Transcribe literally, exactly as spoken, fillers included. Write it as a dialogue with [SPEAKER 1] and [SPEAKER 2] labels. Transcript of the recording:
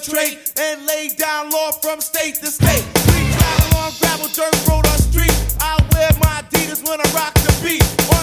[SPEAKER 1] penetrate and lay down law from state to state. We travel on gravel, dirt road, or street. I wear my Adidas when I rock the beat.